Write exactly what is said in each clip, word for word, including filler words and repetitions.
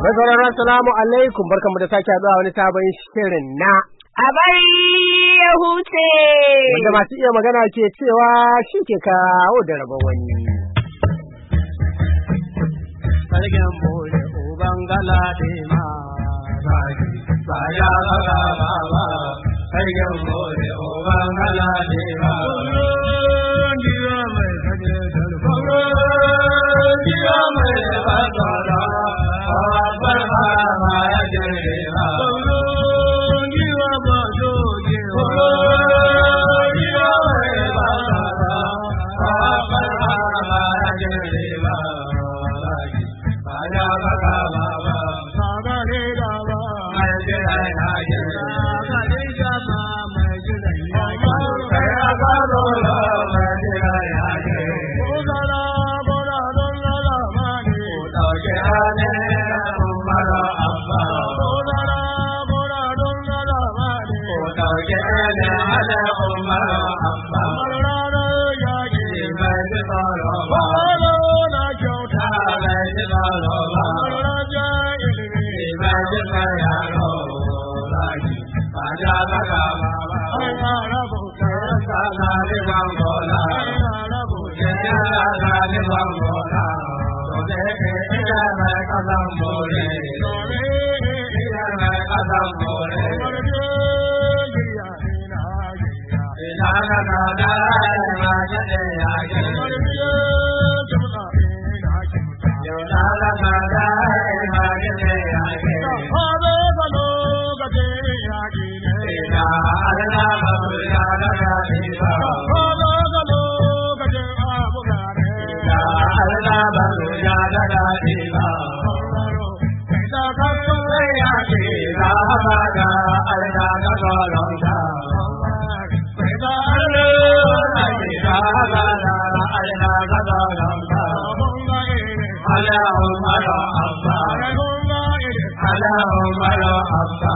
Mai sauraro assalamu alaikum barkanmu da sake haɗuwa wani sabon shirin na a bari ya huce. Wanda masu iya magana ke cewa shi ke kawo da rabon wani. Sarkin bude uban galade ma zaki baya raga baba. Sarkin bude uban galade ma. Jiya mai kaje dalfaro, jiya mai bazara, abar ma ya jere ma. Jiya ba joje wa, jiya mai bazara, abar ma ya jere ma. Baya raga baba, saga re baba, mai jere na jere, saga re jama mai jere na jere, kaya gado la mai jere na jere. Bodara bodara la mani, bodake ane umara abba. Bodara bodara la mani, bodake ane ane umara abba. Bodara yaji mai jere baba, na kyauta mai jere baba. Bodara ilimi mai jere yaro zaki, baya raga baba. Aya rabu kaya na le bangola, aya rabu kaya na le bangola. Dole ina mai kasam bole, dole ina mai kasam bole. Jiya ina jiya, ina na na na ma jade ya je. Jumta ina jumta, jumta na na na ma jade ya je. Habe balo gade ya je ne. Ina alna babu ya na na diva. Habe balo gade abu gade. Ina alna babu ya na na diva. Ina kasu ya je na baga alna na golonga. Ina alna ya je na baga alna na golonga. Allahumma ya Abba, Allahumma ya Abba.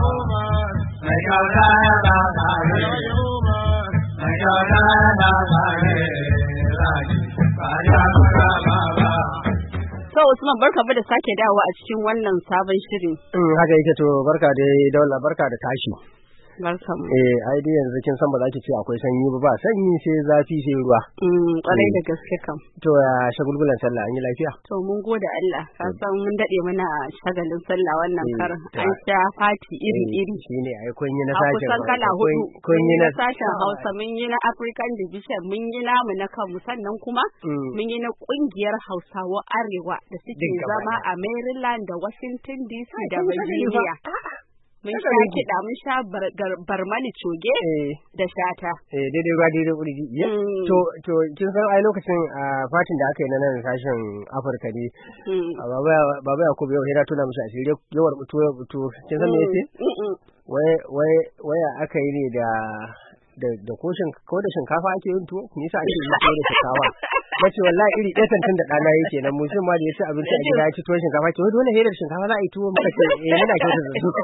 Mai kyauta ya baka ne, mai kyauta ya baka ne, zaki baya raga baba. To Usman barka da sake dawowa a cikin wannan sabon shirin. In haka yake to barka dai Daula barka da tashi. Barka mu. Eh ai dai yanzu kin san ba za ki ce akwai sanyi ba ba sanyi sai zafi sai ruwa. Mm kwarai da gaske kam. To ya shagulgulan sallah an yi lafiya? To mun gode Allah ka san mun dade muna shagalin sallah wannan karin an sha fati iri iri. Shine ai kun yi na A sashen. kusan kala hudu. Kun yi na sashen Hausa mun yi na African Division mun yi namu na kanmu sannan kuma mun yi na kungiyar Hausawa Arewa da suke zama a Maryland da Washington D C da Virginia. Mun sha kiɗa mun sha barmani coge da shata. Eh daidai ruwa daidai kurji. To to kin san ai lokacin a fatin da aka yi na nan sashen Afirka ne. Baba baba Yakubu yau hira tuna mishi asiri yawar butu butu. Kin san me yace? Wai wai waya aka yi ne da da da koshin ko da shinkafa ake yin tuwo me yasa ake yin tuwo da shinkafa mace wallahi iri ɗaya tantan da ɗana yake nan mutum ma da ya ci abinci a gida ya ci tuwon shinkafa ce wai dole hedar shinkafa za a yi tuwo muka ce eh muna kyauta da su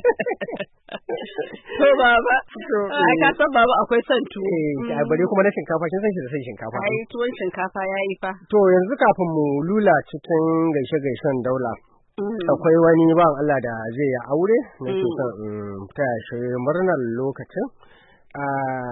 to baba ai ka san baba akwai son tuwo eh bare kuma na shinkafa kin san shi da son shinkafa ai tuwon shinkafa yayi fa to yanzu kafin mu lula cikin gaishe gaishen Daula akwai wani bawan Allah da zai yi aure na ke son ta shi murnar lokacin a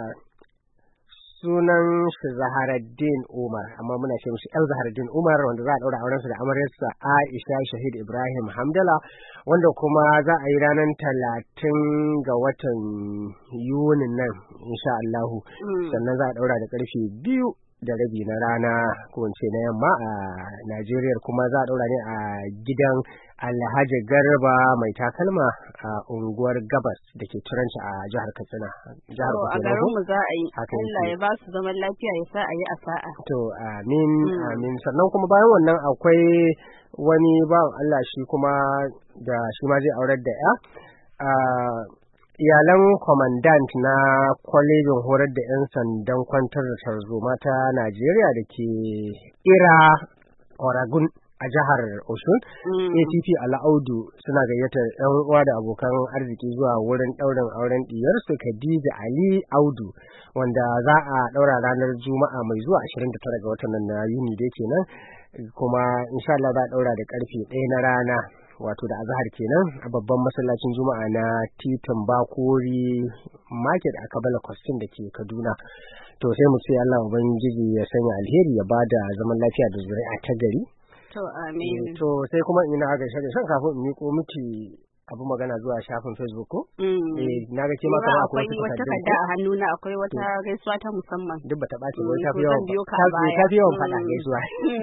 sunan shi Zaharaddin Umar amma muna ce mishi El Zaharaddin Umar wanda za a daura auren sa da amaryarsa Aisha Shahid Ibrahim Hamdala wanda kuma za a yi ranar talatin ga watan Yunin nan insha Allah sannan za a daura da karfe biyu da rabi na rana ko in ce na yamma a Najeriya kuma za a daura ne a gidan Alhaji Garba mai takalma a unguwar Gabas da ke Turanci a jihar Katsina. Jihar Katsina. A garin mu za a yi. Allah ya ba su zaman lafiya ya sa a yi a sa'a. To amin amin sannan kuma bayan wannan akwai wani bawan Allah shi kuma da shi ma zai aurar da ya. Iyalan kwamandant na kwalejin horar da 'yan sandan kwantar da tarzoma ta Najeriya da ke Ira Oregon a jihar Osun, A T P Al'audu suna gayyatar 'yan uwa da abokan arziki zuwa wurin ɗaurin auren ɗiyarsu Khadija Ali Audu wanda za a ɗaura ranar Juma'a mai zuwa ashirin da tara ga watan nan na Yuni dai kenan kuma insha Allah za a ɗaura da ƙarfe ɗaya na rana wato da azahar kenan a babban masallacin Juma'a na titin Bakori Market a Kabala Kwastin da ke Kaduna. To sai mu ce Allah ubangiji ya sanya alheri ya bada zaman lafiya da zuri'a ta gari. To amin. To sai kuma ina ga shirye shan kafin in miko miki abu magana zuwa shafin Facebook ko? Eh na ga ke ma kamar akwai wata takarda a hannuna akwai wata gaisuwa ta musamman. Duk bata ɓaci ba ta fi yawan ta fi yawan faɗa gaisuwa.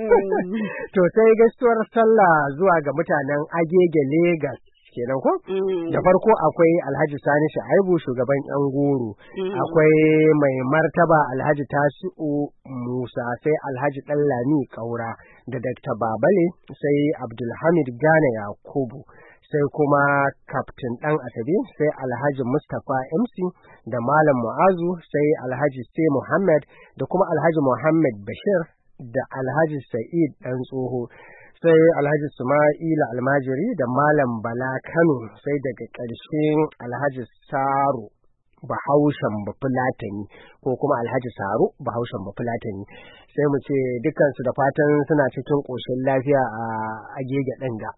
To sai gaisuwar sallah zuwa ga mutanen Agege Lagos kenan ko? Da farko akwai Alhaji Sani Shaibu shugaban yan goro, akwai mai martaba Alhaji Tasi'u Musa, sai Alhaji Dallami Kaura da Dakta Babale, sai Abdulhamid Gane Yakubu, sai kuma Kaftin Dan Asabe, sai Alhaji Mustapha M C da Malam Mu'azu, sai Alhaji Sai Muhammad da kuma Alhaji Muhammad Bashir da Alhaji Sa'id Dan Tsoho, sai Alhaji Suma'ila Almajiri da Malam Bala Kano, sai daga ƙarshen Alhaji Saro Bahaushen Bafulatani ko kuma Alhaji Saro Bahaushen Bafulatani. Sai mu ce dukansu da fatan suna cikin ƙoshin lafiya a Agege ɗin ga.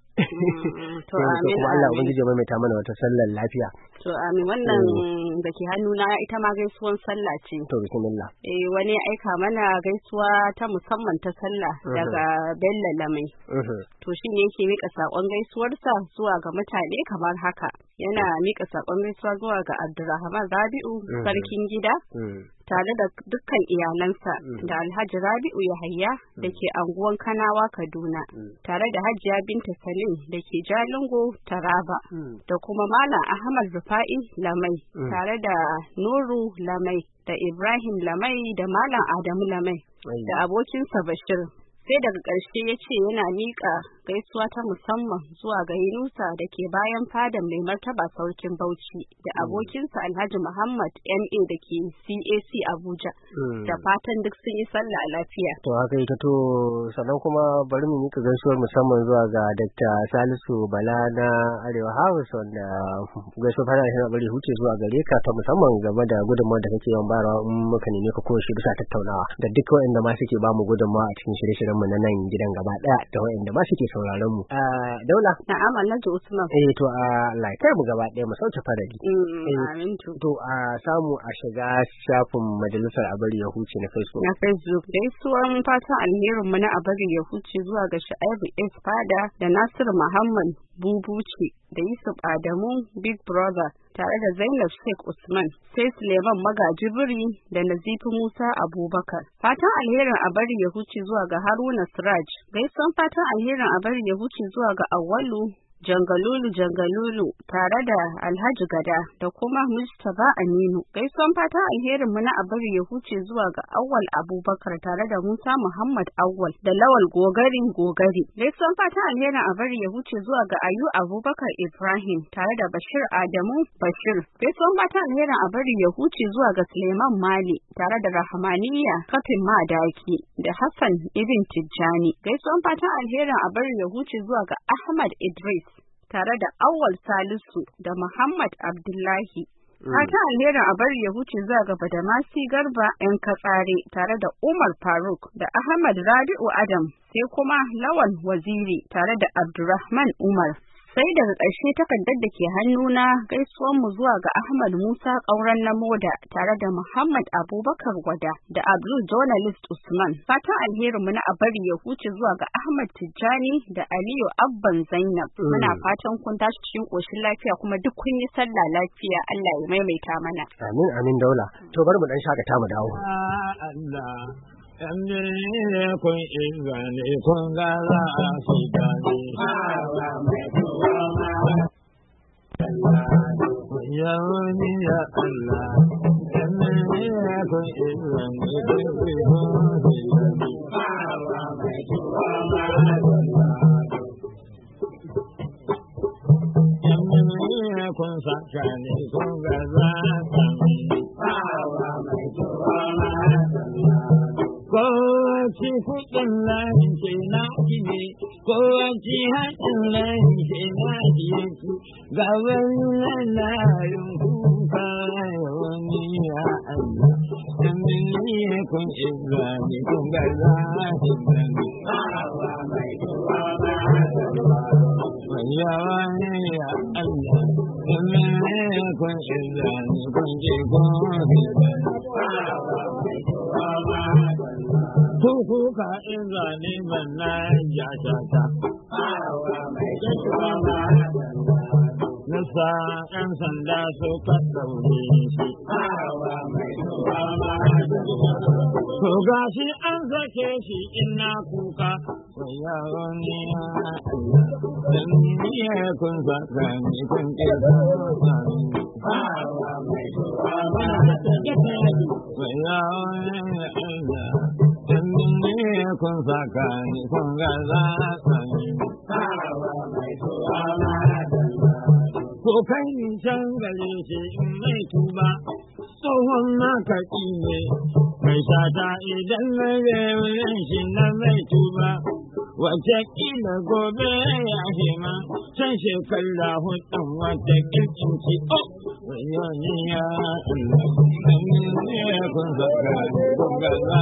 To amin. Kuma Allah ubangiji mai maimaita mana wata sallar lafiya. To amin, wannan da ke hannuna ita ma gaisuwan sallah ce. To bismillah. Eh wani aika mana gaisuwa ta musamman ta sallah daga Bello Lamai. To shi ne yake mika sakon gaisuwarsa zuwa ga mutane kamar haka. Yana mika sakon gaisuwa zuwa ga Abdulrahman Rabi'u sarkin gida tare da dukkan iyalansa da Alhaji Rabi'u Yahaya da ke anguwan Kanawa Kaduna, tare da Hajiya Binta Salim da ke Jalingo Taraba, da kuma Malam Ahmad Rufa'i Lamai tare da Nuru Lamai da Ibrahim Lamai da Malam Adamu Lamai da abokinsa Bashir. Sai daga ƙarshe ya ce yana miƙa gaisuwa ta musamman zuwa ga Yunusa da ke bayan fadan mai martaba sarkin Bauchi da abokinsa Alhaji Muhammad M A da ke C A C Abuja. Da fatan duk sun yi sallah lafiya. To haka ita to sannan kuma bari mu miƙa gaisuwar musamman zuwa ga Dakta Salisu Bala na Arewa House, wanda gaisuwar fara shi bari huce zuwa gare ka ta musamman game da gudunmawar da kake yawan bayarwa in muka neme ka kowace bisa tattaunawa da duk waɗanda ma suke ba mu gudunmawa a cikin shirye-shiryen mu na nan gidan gaba daya da waɗanda ma suke sauraron mu. Daula. Na'am Alhaji Usman. Eh to Allah ya kai mu gaba daya mu sauke faradi. Amin to. To a samu a shiga shafin majalisar Abari ya huce na Facebook. Na Facebook gaisuwan fatan alherin mu na Abari ya huce zuwa ga Sha'ibu S Fada da Nasiru Muhammad Bubuci da Yusuf Adamu Big Brother tare da Zainab Sheikh Usman, sai Suleiman Magajibiri da Nazifi Musa Abubakar. Fatan alherin a bari ya huce zuwa ga Haruna Siraj. Gaisuwan fatan alherin a bari ya huce zuwa ga Awwalu Jangalulu Jangalulu tare da Alhaji Gada da kuma Mustapha Aminu. Gaisuwan fatan alherin mu na abari ya huce zuwa ga Awwal Abubakar tare da Musa Muhammad Awwal da Lawal Gogarin Gogari. Gaisuwan fatan alherin abari ya huce zuwa ga Ayu Abubakar Ibrahim tare da Bashir Adamu Bashir. Gaisuwan fatan alherin abari ya huce zuwa ga Suleiman Mali tare da Rahmaniya Kafin Madaki da Hassan Ibn Tijjani. Gaisuwan fatan alherin abari ya huce zuwa ga Ahmad Idris tare da Awwal Salisu da Muhammad Abdullahi. Fatan alherin a bari ya huce zuwa ga Badamasi Garba ‘yan Katsare tare da Umar Faruk da Ahmad Rabi'u Adam, sai kuma Lawan Waziri tare da Abdurrahman Umar. Sai daga ƙarshe takardar da ke hannuna gaisuwan mu zuwa ga Ahmad Musa Ƙauren na Moda tare da Muhammad Abubakar Gwada da Abdul Journalist Usman. Fatan alherin mu na abari ya huce zuwa ga Ahmad Tijjani da Aliyu Abban Zainab. Muna fatan kun tashi cikin ƙoshin lafiya kuma duk kun yi sallah lafiya. Allah ya maimaita mana. Amin amin Daula. To bari mu dan shakata mu dawo. Allah yan ne kun izane kun ga za a fi dani. Yawani ya Allah, yanne kun izane kun fi dani. Yanne kun saka ne kun ga za a fi Kowace kuɗin lahin ke na ne, kowace haɗin lahin ke na yake, ga wani lalayin kuka wani ya Allah dan ni kun izani kun ga zahirin hawa mai tuwa ba ya wani ya Allah dan ni kun izani kun ji kun hawa mai tuwa ba kuka izani manna ya shata hawa mai tuwa ba nasa ‘yan sanda suka ɗaure shi. To ga shi an sake shi ina kuka, wai yawon ya Allah, dan niye kun saka ni kun ƙirga sami. Wai yawon ya Allah, dan niye kun saka ni kun gaza sami. Ko kai ni can gare shi in mai tuba, tsohon makaƙi ne, mai sata idan na wurin shi na mai tuba, wace ƙila gobe ya hima, can shekara hudun wata ƙirƙin ci, o, wani ya Allah, ɗan ne kun zaka kun gaza.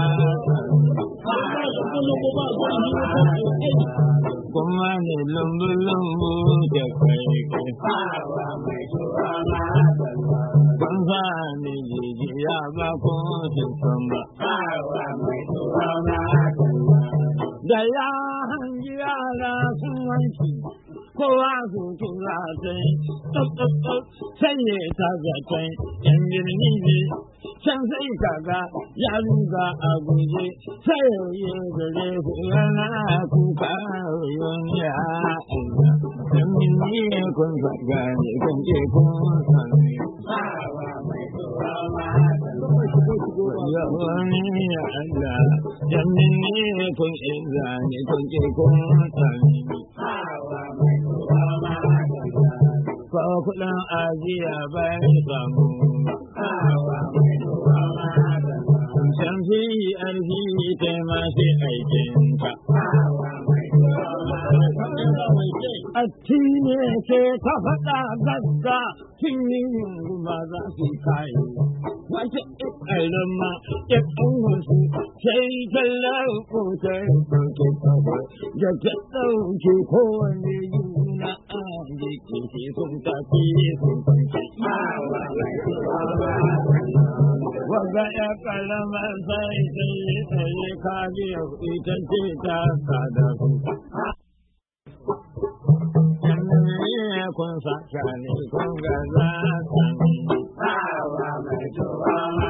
Kuma ne lumbu-lumbu da kai kai fawa mai tuwa ma kun sa ni jijiya ba ko sun san ba fawa mai tuwa ma da ya hangi yara sun wanki kowa su tura sai tsop-tsop sai ya ta zaton yan birni ne can sai kaga ya ruga a guje sai ya gare ku yana kuka wani ya Allah dan ni kun zaga ne kun ke kun sani bawa mai tuwa ma ya wani ya Allah dan ni kun inza ne kun ke kun sani bawa mai tuwa ma ko kudin ajiya bai samu bawa mai tuwa ma can fi arhi ta masu aikinka Atti ne ke ta faɗa gagga tun yin ba za su kayi. Wace ƙaƙƙarin ma ya ƙanwarsu sai tallar ƙotar ɗauke ƙafa da ta ɗauke kowane yuna a jiki ke sun tafi sun fanke. Waga ya ƙaramar sai sai sai ka biya ita ce ta kada su. Kun saka ne kun ga za sami bawa mai tuwa ma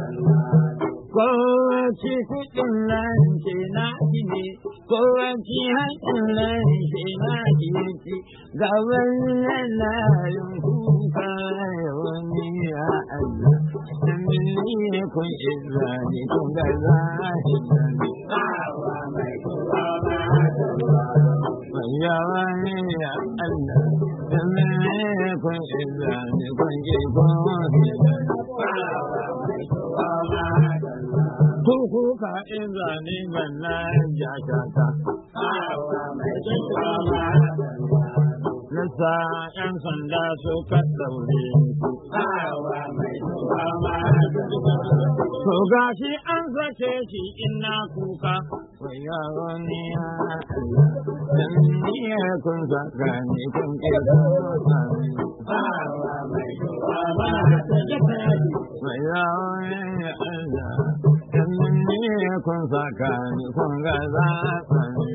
kowace kuɗin lance na ne kowace haƙin lance na kirki ga wannan layin kuka wani ya Allah dan ne kun izani kun ga za sami bawa mai tuwa ma ya wani ya Allah dan ne kun izani kun ke kun kuka izani manna ya shata nasa ‘yan sanda suka ɗaure to ga shi an sake shi ina kuka wai yawon ya Allah dan niye kun saka ni kun ƙirga sami wai yawon ya Allah dan niye kun saka ni kun gaza sami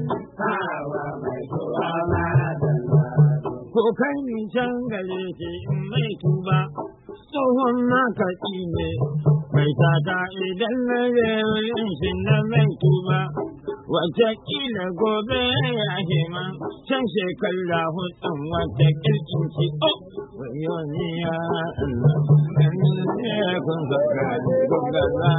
ko kai ni can gare shi in mai tuba tsohon makaƙi ne mai sata idan na wurin shi na mai tuba wata ƙila gobe ya hima can shekara hudun wata ƙirƙin ci o wani ya Allah dan ne kun saka ni kun gaza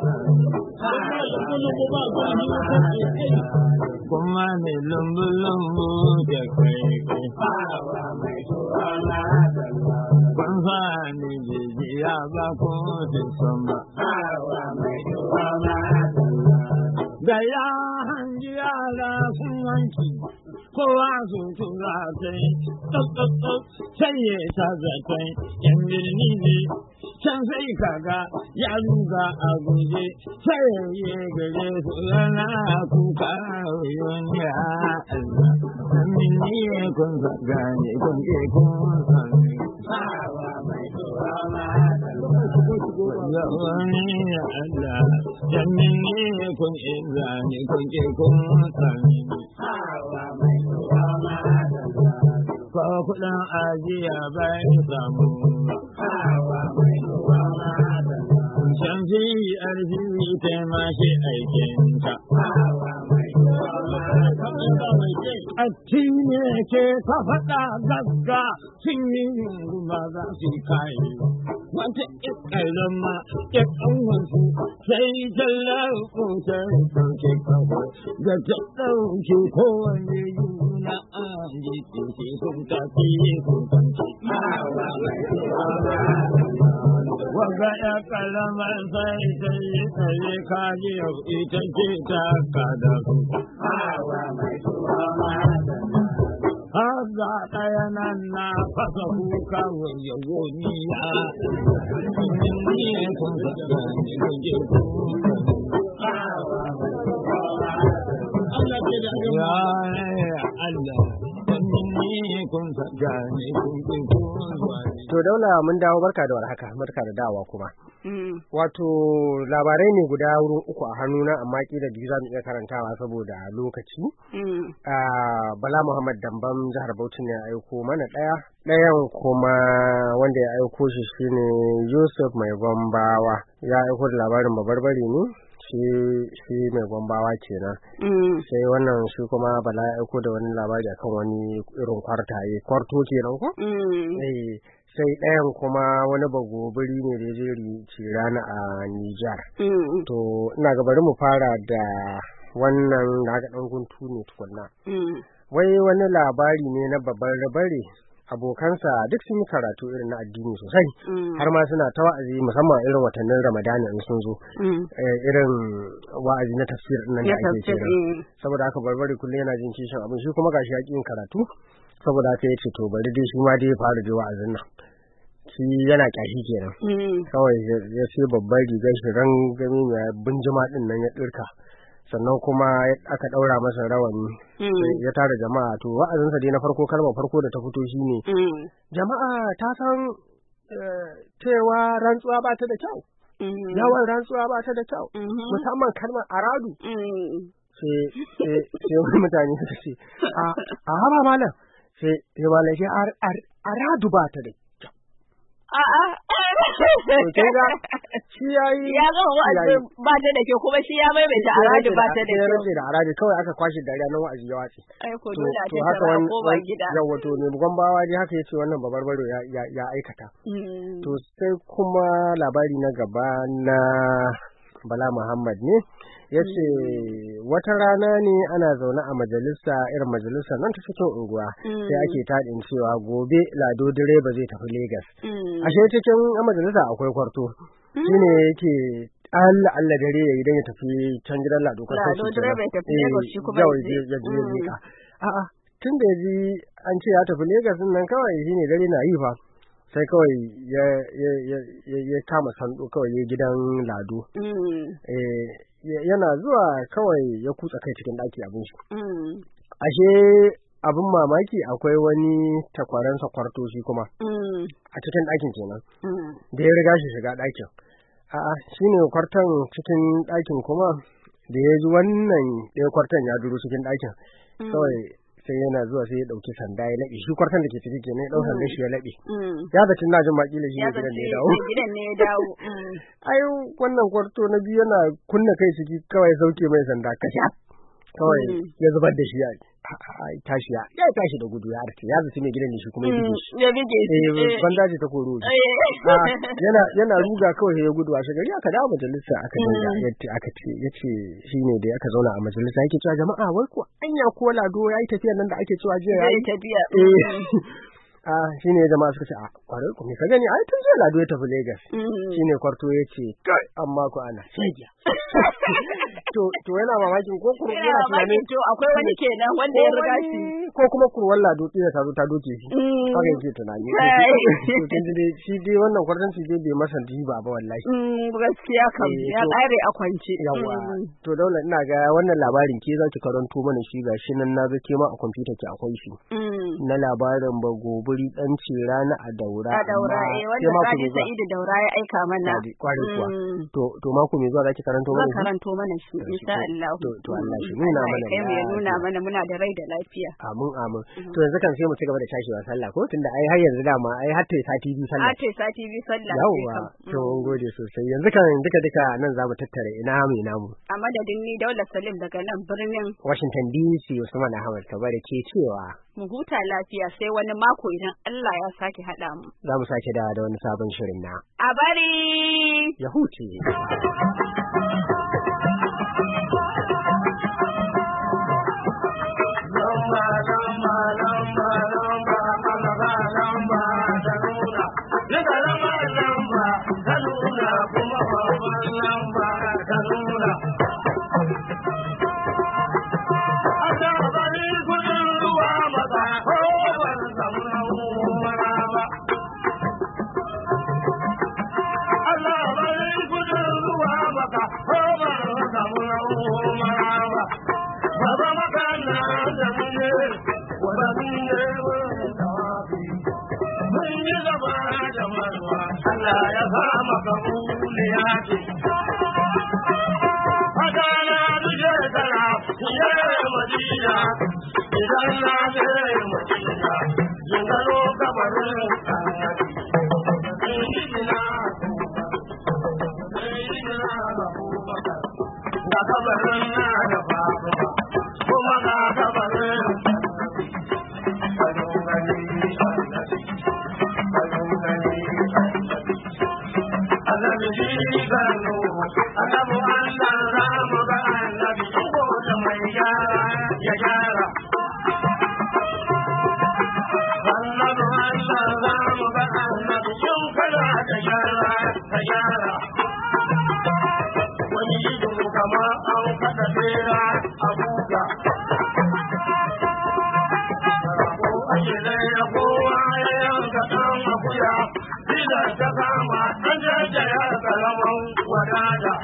kuma ne lumbu-lumbu da kai kai fawa mai tuwa ma kun sa ni jijiya ba ko sun san ba fawa mai tuwa ma da ya hangi yara sun wanki kowa su tura sai tsotsotsot sai ya ta zaton yan birni ne can sai kaga ya ruga a guje sai ya gare su rana kuka wani ya Allah amin ne kun zaga ne kun ke kun sani sawa mai tura ma ya wani ya Allah amin ne kun inza ne kun ke kun sani sawa mai tura ma ko kudin ajiya bai samu sawa mai tura ma can fi arziki ta mashi aikinta a ne ke ta faɗa gagga sun yi yunguma za su kayi wata ƙiƙarar ma ƙiƙan wasu sai tallar kutar ɗauke kawai da ta ɗauke kowane yuna an yi ƙinshi sun tafi sun kanci waga ya kalamar sai sai sai kaji yau ita ce ta kada su haza ɗaya nan na fasa kuka wajen woniya ni kun zaga ne kun je ya Allah kun zaga ne kun je to daula mun dawo barka da warhaka barka da dawa kuma wato labarai ne guda wurin uku a hannuna amma kila biyu za mu iya karantawa saboda lokaci Bala Muhammad Dambam jihar Bauchi ne ya aiko mana daya dayan kuma wanda ya aiko shi shine Yusuf Mai Gombawa ya aiko da labarin babarbare ne shi shi mai Gombawa kenan sai wannan shi kuma Bala ya aiko da wani labari akan wani irin kwartaye kwarto kenan ko eh sai ɗayan kuma wani bagobiri ne da ya je rana a Nijar. To ina ga bari mu fara da wannan da aka ɗan guntu ne tukunna. Wai wani labari ne na babban rabare abokansa duk sun yi karatu irin na addini sosai har ma suna ta wa'azi musamman irin watannin Ramadana in sun zo irin wa'azi na tafsir nan da ake kira. Saboda haka barbare kullum yana jin kishin abin shi kuma gashi ya yin karatu saboda haka ya ce to bari dai shi ma dai ya fara da wa'azin nan. Shi yana kyashi kenan kawai ya ce babbar rigar shi ran gami mai binjima din nan ya dirka sannan kuma aka daura masa rawani ya tara jama'a to wa'azinsa dai na farko kalmar farko da ta fito shine jama'a ta san cewa rantsuwa ba ta da kyau yawan rantsuwa ba ta da kyau musamman kalmar aradu sai sai wani mutane suka ce a a haba malam sai sai malam sai aradu ba ta da A'a. Kin ga shi yayi ya ga wa'azi ba ta da ke kuma shi ya maimaita aradu ba ta da ke. Sai da aradu kawai aka kwashi dariya nan wa'azi ya watsi. Ai ko dole a tattara ko ba gida. Yawa to ne Gombawa dai haka yace wannan babarbaro ya ya aikata. To sai kuma labari na gaba na Bala Muhammad ne yace wata rana ne ana zaune a majalisa irin majalisa nan ta cikin unguwa sai ake tadin cewa gobe Lado direba zai tafi Lagos ashe cikin majalisa akwai kwarto shine yake Allah Allah dare yayi dan ya tafi can gidan Lado kwarto Lado direba ya tafi Lagos shi kuma ya je ka a'a tun da yaji an ce ya tafi Lagos din nan kawai shine dare na yi fa sai kawai ya ya ya ya kama sando kawai ya gidan Lado eh yana zuwa kawai ya kutsa kai cikin daki abin shi ashe abin mamaki akwai wani takwaransa kwarto shi kuma a cikin dakin kenan da ya riga shi shiga dakin a'a shine kwartan cikin dakin kuma da ya ji wannan ɗaya kwartan ya duro cikin dakin kawai sai yana zuwa sai ya dauki sanda ya laɓe shi kwartan da ke ciki kenan ya dau sandan shi ya laɓe ya zaci na jin makila shi ne gidan ne ya dawo gidan ne ya dawo ai wannan kwarto na biyu yana kunna kai ciki kawai sauke mai sanda kasha kawai ya zubar da shi ya tashi ya ya tashi da gudu ya arce ya zaci ne gidan ne shi kuma ya bige shi ya bige shi eh banda ce ta koro yana yana ruga kawai ya gudu a shigari aka dawo majalisa aka dinga yace aka ce yace shine da aka zauna a majalisa yake cewa jama'a wai ko anya ko Lado yayi tafiya nan da ake cewa jiya yayi tafiya ah shine jama'a suka ce a kwarai ko me ka gani ai tun jiya Lado ya tafi Lagos shine kwarto yace kai amma ko ana shegiya to to yana mamakin ko kurwa yana tunanin to akwai wani kenan wanda ya riga shi ko kuma kurwar lado tsira ta zo ta doke shi haka yake tunani to kin dai shi dai wannan kwartanci dai bai masa diba ba wallahi gaskiya kam ya kare a kwance yawa to daula ina ga wannan labarin ke za ki karanto mana shi gashi nan na ga ke ma a kwamfuta ki akwai shi na labarin ba gobiri dan cira na a daura a daura eh wanda Sadi Sa'idu daura ya aika mana kwarin kuwa to to mako me zuwa zaki karanto mana shi karanto mana shi insha Allah to to Allah shi nuna mana kai mu nuna mana muna da rai da lafiya amin amin to yanzu kan sai mu ci gaba da tashiwa sallah ko tunda ai har yanzu dama ai har ta sati biyu sallah har ta sati biyu sallah yawa to mun gode sosai yanzu kan duka duka nan za mu tattara ina mu ina mu a madadin ni Daula Salim daga nan birnin Washington D C Usman Ahmad Kabare ke cewa mu huta lafiya sai wani mako idan Allah ya sake haɗa mu. Za mu sake da wani sabon shirin na. A bari! Ya huce. Lamba, lamba, lamba, lamba, lamba, lamba, da nuna. Daga lamba, lamba, da nuna, kuma babban lamba, da nuna. Allah ya zama kabuliya ce. Fadana duje tara, yare Madina, idan na je Madina, yin gano kabarin annabi. Sayyidina Sayyidina Abubakar, ga kabarin na da Fatima, kuma ga kabarin annabi. Kalun gani annabi, kalun gani annabi shi gano, annabi Allah za mu ga annabi, ko da mai gyara ya gyara. Annabi Allah za mu ga annabi, in kana da gyara ka gyara. Wani ido kama an kada bera a buga. Ko ake da kowa ya yanka ɗan akuya. Idan ta kama an jajjaya kalaman wadata.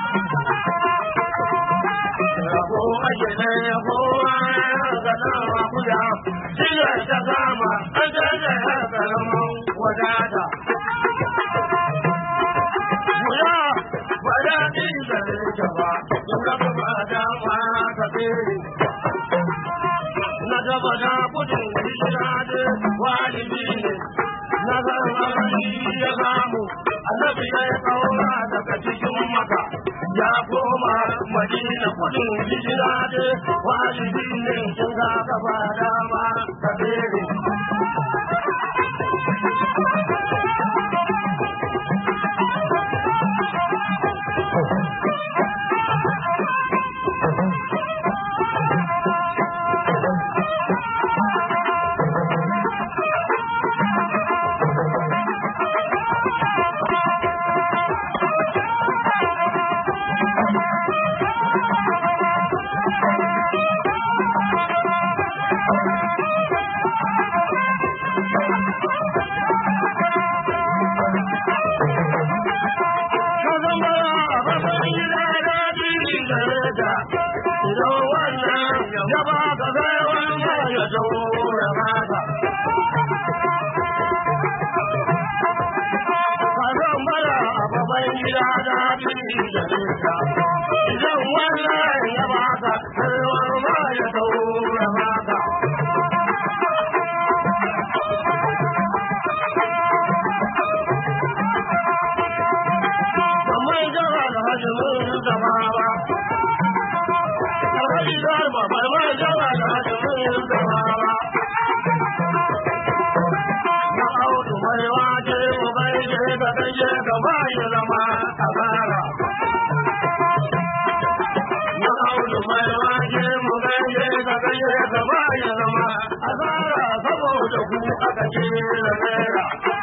Rabo ake ɗaya kowa ga ɗan akuya. Idan ta kama an jajjaya kalaman wadata. Wuya ba daɗin da rike ba, in raba ba dama ka tsere. Na gaba da gudun hijira da walibi ne. Na zama ya samu annabi ya yi kaura daga cikin maka ya koma madina kudin hijira da wajibi ne sun ga gaba dama ka bere. Idan wannan ya baka, harwar ma ya taura maka. Kamar jawa da hajjimin zama ba, kamar idan ba bai jawa da hajjimin zama ba. Na autu mai waje mu bai je ka gaje ka bayi zama a bara. Na autu mai waje mu bai je ka gaje ka bayi zama a bara saboda ku aka ce da naira.